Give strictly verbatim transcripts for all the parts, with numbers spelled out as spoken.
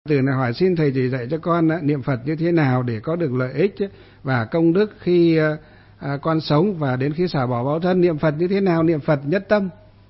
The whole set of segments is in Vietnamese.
Từ này hỏi xin thầy chỉ dạy cho con niệm Phật như thế nào để có được lợi ích và công đức khi con sống và đến khi xả bỏ báo thân. Niệm Phật như thế nào? Niệm Phật nhất tâm.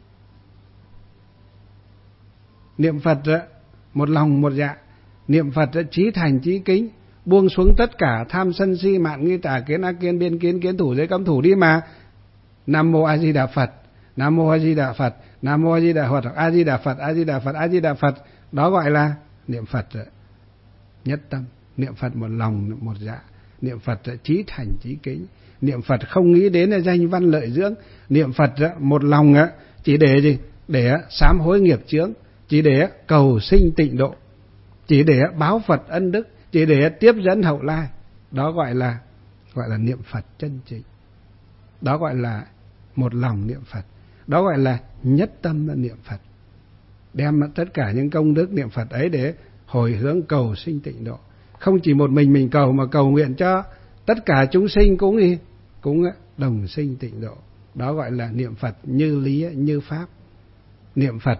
Niệm Phật một lòng một dạ. Niệm Phật chí thành chí kính, buông xuống tất cả tham sân si mạn nghi tà kiến ác kiến biên kiến kiến thủ giới cấm thủ đi mà. Nam mô A Di Đà Phật, Nam mô A Di Đà Phật, Nam mô A Di Đà Phật, A Di Đà Phật, A Di Đà Phật, A Di Đà Phật. Đó gọi là niệm Phật nhất tâm, niệm Phật một lòng một dạ, niệm Phật chí thành chí kính, niệm Phật không nghĩ đến danh văn lợi dưỡng, niệm Phật một lòng chỉ để gì? Để sám hối nghiệp chướng, chỉ để cầu sinh tịnh độ, chỉ để báo Phật ân đức, chỉ để tiếp dẫn hậu lai. Đó gọi là gọi là niệm Phật chân chính. Đó gọi là một lòng niệm Phật. Đó gọi là nhất tâm niệm Phật. Đem tất cả những công đức niệm Phật ấy để hồi hướng cầu sinh tịnh độ. Không chỉ một mình mình cầu mà cầu nguyện cho tất cả chúng sinh cũng gì? Cũng đồng sinh tịnh độ. Đó gọi là niệm Phật như lý như pháp. Niệm Phật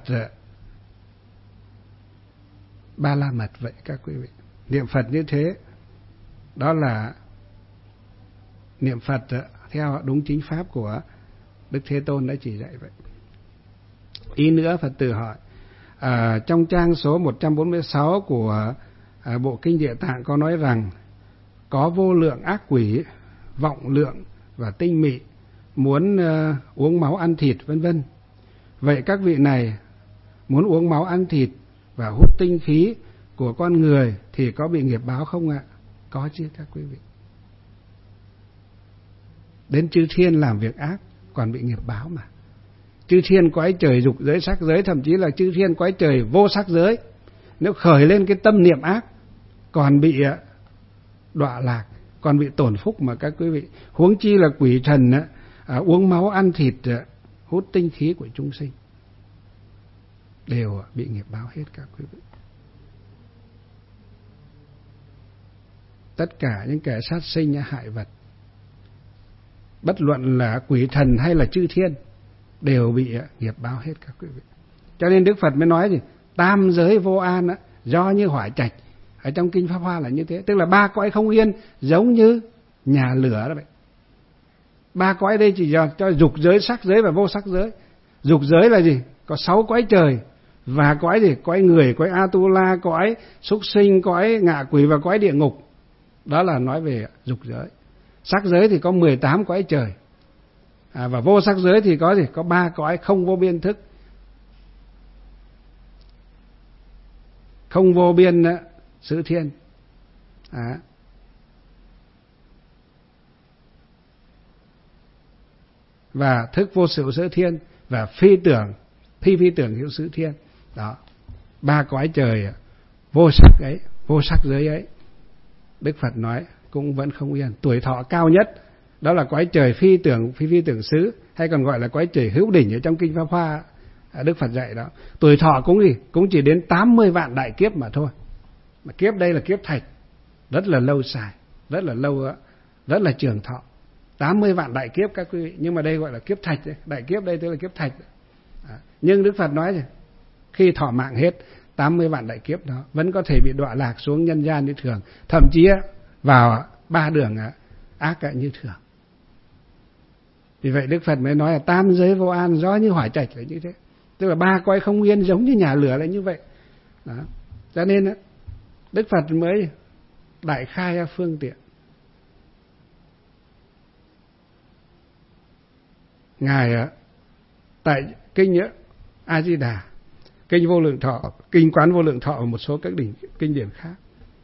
ba la mật vậy các quý vị. Niệm Phật như thế, đó là niệm Phật theo đúng chính pháp của Đức Thế Tôn đã chỉ dạy vậy. Ý nữa Phật tử hỏi, à, trong trang số một trăm bốn mươi sáu của à, Bộ Kinh Địa Tạng có nói rằng có vô lượng ác quỷ, vọng lượng và tinh mị muốn uh, uống máu ăn thịt vân vân. Vậy các vị này muốn uống máu ăn thịt và hút tinh khí của con người thì có bị nghiệp báo không ạ? Có chứ các quý vị. Đến chư thiên làm việc ác còn bị nghiệp báo mà. Chư thiên quái trời dục giới sắc giới, thậm chí là chư thiên quái trời vô sắc giới, nếu khởi lên cái tâm niệm ác còn bị đọa lạc, còn bị tổn phúc mà các quý vị. Huống chi là quỷ thần à, uống máu ăn thịt, hút tinh khí của chúng sinh, đều bị nghiệp báo hết các quý vị. Tất cả những kẻ sát sinh hại vật, bất luận là quỷ thần hay là chư thiên, đều bị nghiệp báo hết các quý vị. Cho nên Đức Phật mới nói gì? Tam giới vô an á, do như hỏa trạch. Ở trong Kinh Pháp Hoa là như thế. Tức là ba cõi không yên giống như nhà lửa đó vậy. Ba cõi đây chỉ cho, cho dục giới, sắc giới và vô sắc giới. Dục giới là gì? Có sáu cõi trời. Và cõi gì? Cõi người, cõi Atula, cõi súc sinh, cõi ngạ quỷ và cõi địa ngục. Đó là nói về dục giới. Sắc giới thì có mười tám cõi trời. À, và vô sắc giới thì có gì? Có ba cõi không vô biên thức. Không vô biên xứ thiên. À. Và thức vô sự xứ thiên. Và phi tưởng, phi phi tưởng hữu xứ thiên. Đó. Ba cõi trời vô sắc ấy, vô sắc giới ấy, Đức Phật nói cũng vẫn không yên. Tuổi thọ cao nhất đó là cõi trời phi tưởng, phi phi tưởng xứ, hay còn gọi là cõi trời hữu đỉnh ở trong Kinh Pháp Hoa Đức Phật dạy đó. Tuổi thọ cũng gì? Cũng chỉ đến tám mươi vạn đại kiếp mà thôi. Mà kiếp đây là kiếp thạch, rất là lâu dài, rất là lâu, rất là trường thọ. tám mươi vạn đại kiếp các quý vị, nhưng mà đây gọi là kiếp thạch, đại kiếp đây tức là kiếp thạch. À, nhưng Đức Phật nói gì? Khi thọ mạng hết tám mươi vạn đại kiếp đó vẫn có thể bị đọa lạc xuống nhân gian như thường, thậm chí vào ba đường ác như thường. Vì vậy Đức Phật mới nói là tam giới vô an do như hỏa trạch là như thế. Tức là ba cõi không yên giống như nhà lửa là như vậy. Đó. Cho nên Đức Phật mới đại khai ra phương tiện. Ngài tại kinh A Di Đà, kinh Vô Lượng Thọ, kinh Quán Vô Lượng Thọ và một số các đỉnh kinh điển khác,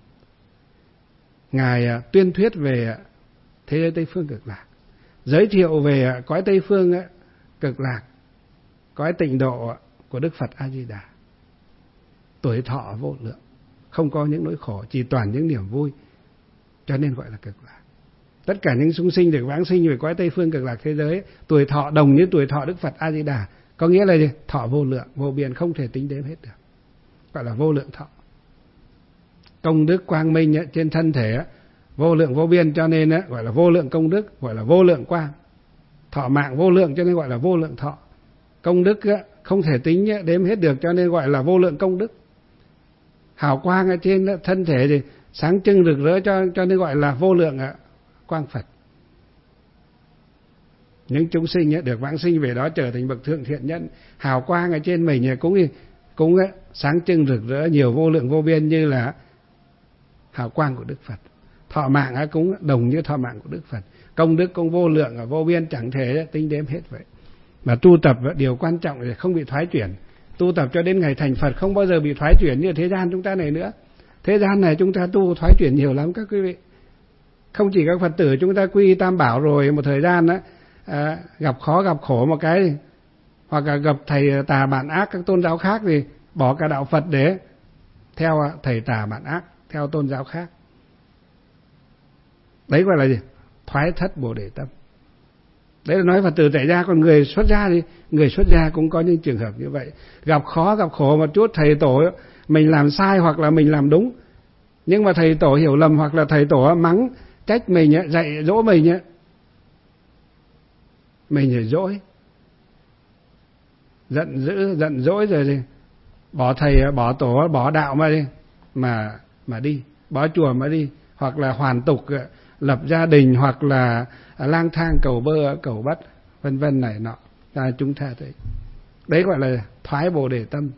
Ngài tuyên thuyết về thế giới Tây Phương Cực Lạc, giới thiệu về cõi Tây Phương Cực Lạc, cõi tịnh độ của Đức Phật A Di Đà. Tuổi thọ vô lượng, không có những nỗi khổ, chỉ toàn những niềm vui, cho nên gọi là Cực Lạc. Tất cả những chúng sinh được vãng sinh về cõi Tây Phương Cực Lạc thế giới, tuổi thọ đồng như tuổi thọ Đức Phật A Di Đà, có nghĩa là gì? Thọ vô lượng, vô biên, không thể tính đếm hết được, gọi là vô lượng thọ. Công đức quang minh trên thân thể vô lượng vô biên, cho nên gọi là vô lượng công đức, gọi là vô lượng quang. Thọ mạng vô lượng cho nên gọi là vô lượng thọ. Công đức không thể tính đếm hết được cho nên gọi là vô lượng công đức. hào quang ở trên thân thể thì sáng trưng rực rỡ, cho cho nên gọi là vô lượng quang Phật. Những chúng sinh được vãng sinh về đó trở thành bậc thượng thiện nhân, hào quang ở trên mình cũng cũng sáng trưng rực rỡ nhiều vô lượng vô biên như là hào quang của Đức Phật. Thọ mạng cũng đồng như thọ mạng của Đức Phật. Công đức cũng vô lượng vô biên, chẳng thể tính đếm hết vậy. Mà tu tập điều quan trọng là không bị thoái chuyển. Tu tập cho đến ngày thành Phật không bao giờ bị thoái chuyển như thế gian chúng ta này nữa. Thế gian này chúng ta tu thoái chuyển nhiều lắm các quý vị. Không chỉ các Phật tử chúng ta quy Tam Bảo rồi một thời gian đó, à, gặp khó gặp khổ một cái, hoặc là gặp thầy tà bạn ác các tôn giáo khác thì bỏ cả đạo Phật để theo thầy tà bạn ác, theo tôn giáo khác. Đấy gọi là gì? Thoái thất Bồ Đề tâm. Đấy là nói Phật tử tại gia. Còn người xuất gia thì người xuất gia cũng có những trường hợp như vậy. Gặp khó gặp khổ một chút, thầy tổ mình làm sai hoặc là mình làm đúng, nhưng mà thầy tổ hiểu lầm hoặc là thầy tổ mắng trách mình, dạy dỗ mình, mình phải dỗi, giận dữ giận dỗi rồi thì bỏ thầy bỏ tổ bỏ đạo mà đi mà mà đi bỏ chùa mà đi, hoặc là hoàn tục lập gia đình, hoặc là lang thang cầu bơ cầu bắt vân vân này nọ. Ta chúng ta thấy đấy gọi là thoái Bồ Đề tâm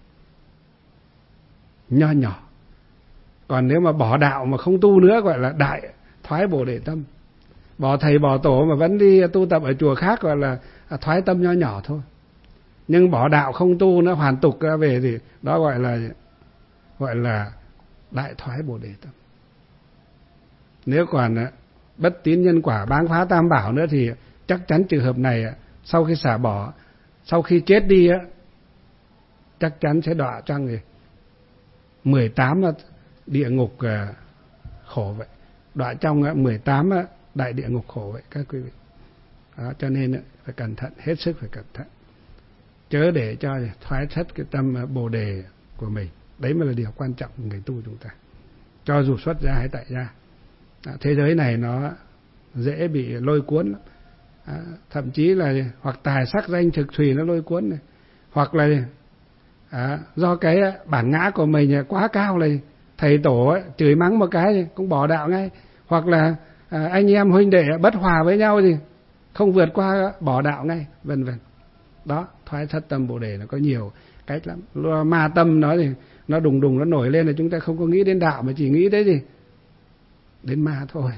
nho nhỏ. Còn nếu mà bỏ đạo mà không tu nữa gọi là đại thoái Bồ Đề tâm. Bỏ thầy bỏ tổ mà vẫn đi tu tập ở chùa khác gọi là thoái tâm nho nhỏ thôi. Nhưng bỏ đạo không tu nó hoàn tục ra về thì đó gọi là gọi là đại thoái Bồ Đề tâm. Nếu còn bất tín nhân quả báng phá Tam Bảo nữa thì chắc chắn trường hợp này sau khi xả bỏ, sau khi chết đi á, chắc chắn sẽ đọa trong gì mười tám địa ngục khổ vậy, đọa trong mười tám đại địa ngục khổ vậy các quý vị. Đó, cho nên phải cẩn thận, hết sức phải cẩn thận, chớ để cho thoái thất cái tâm Bồ Đề của mình. Đấy mới là điều quan trọng của người tu chúng ta, cho dù xuất gia hay tại gia. À, thế giới này nó dễ bị lôi cuốn, à, thậm chí là hoặc tài sắc danh thực thùy nó lôi cuốn này, hoặc là à, do cái bản ngã của mình quá cao này, thầy tổ ấy, chửi mắng một cái cũng bỏ đạo ngay, hoặc là à, anh em huynh đệ bất hòa với nhau thì không vượt qua bỏ đạo ngay, vân vân. Đó, thoái thất tâm Bồ Đề nó có nhiều cách lắm. Ma tâm nó thì nó đùng đùng nó nổi lên là chúng ta không có nghĩ đến đạo mà chỉ nghĩ đến gì đến ma thôi.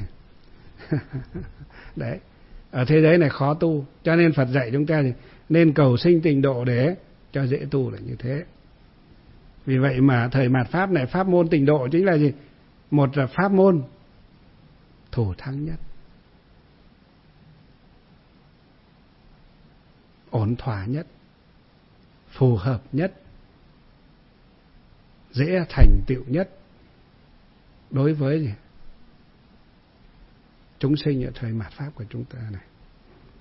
Đấy, ở thế giới này khó tu, cho nên Phật dạy chúng ta thì nên cầu sinh tịnh độ để cho dễ tu là như thế. Vì vậy mà thời mạt Pháp này, pháp môn tịnh độ chính là gì? Một là pháp môn thủ thắng nhất, ổn thỏa nhất, phù hợp nhất, dễ thành tựu nhất đối với gì? Chúng sinh ở thời mạt Pháp của chúng ta này.